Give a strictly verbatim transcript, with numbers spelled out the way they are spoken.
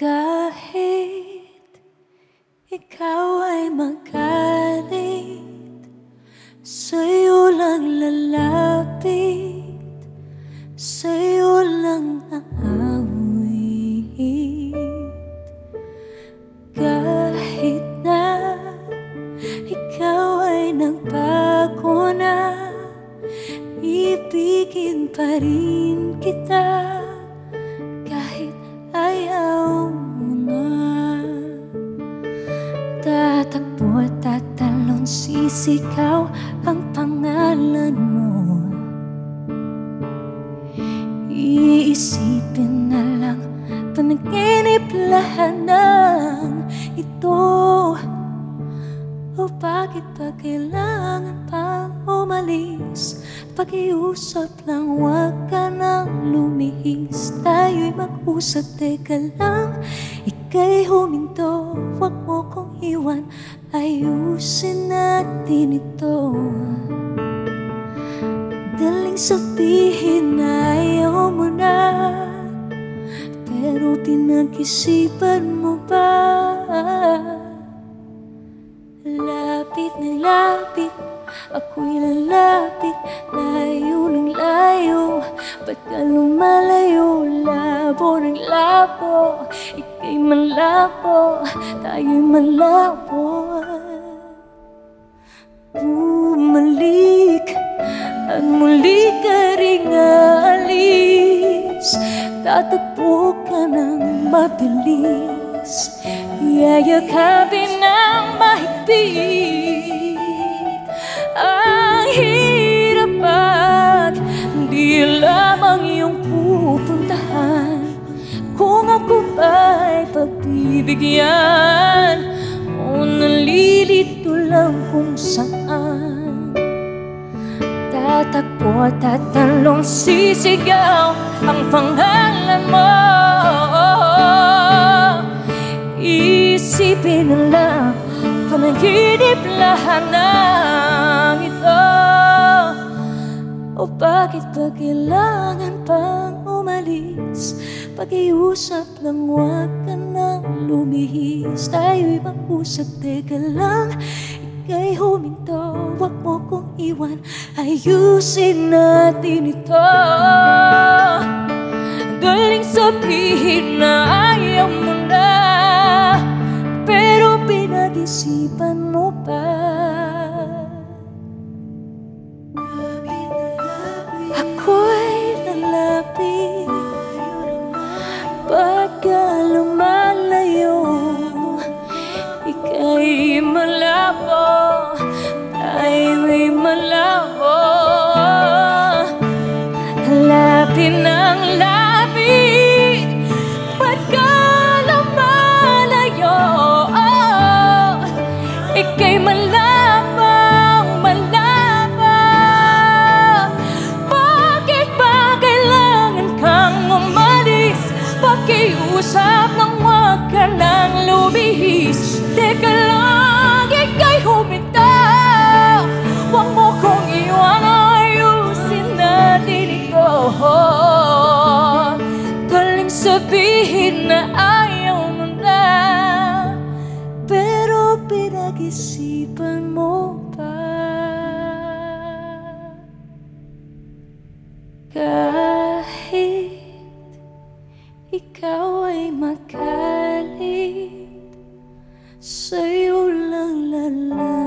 Kahit ikaw ay magalit, sa'yo lang lalapit, sa'yo lang aawit. Kahit na ikaw ay nagbago na, ibigin pa rin kita kahit ayaw mo na. Tatakbo at tatalon, sisigaw ang pangalan mo. Iisipin na lang, panaginip lahat ng ito. O bakit ba kailangan pang umalis? Pag-iusap lang, huwag ka nang lumihis. Tayo'y mag-usap, teka lang, ika'y huminto. Huwag mo kong iwan, ayusin natin ito. Daling sabihin na ayaw mo na, pero pinag-isipan mo ba? Lapit na lapit, ako'y lalapit. Layo ng layo, ba't ka lumalayo? Labo ng labo, ika'y malabo, tayo'y malabo. Bumalik at muli ka ring aalis. Tatakbo ka ng mabilis, yayakapin ng mahigpit. Ang hirap at di lamang iyong pupuntahan. Kung ako ba'y pagbibigyan o nalilito lang kung saan. Tatakbo at tatalong, sisigaw ang pangalan mo. Isipin na lang, panaginip lahat ng ito. O bakit ba kailangan pang umalis? Pag-iusap lang, huwag ka nang lumihis. Tayo'y mag-usap, teka lang, ika'y huminto. Huwag mo kong iwan, ayusin natin ito. Daling sabihin na ayaw mo na, pero pinag-isipan mo pa. Ako'y lalapit, pagka lumalayo, ika'y malabo, tayo'y malabo. Lapit ng lapit, pagka lumalayo, oh, ika'y malabang malaba. Bakit ba kailangan kang umalis? Pag-iusap lang, huwag ka nang lumihis. Teka lang, ika'y humitaw. Huwag mo kong iwan, ayusin natin ito. Daling sabihin na ayaw mo na, pero pinag-isipan mo pa. Kahit ikaw ay magalit, sa'yo lang lalapit.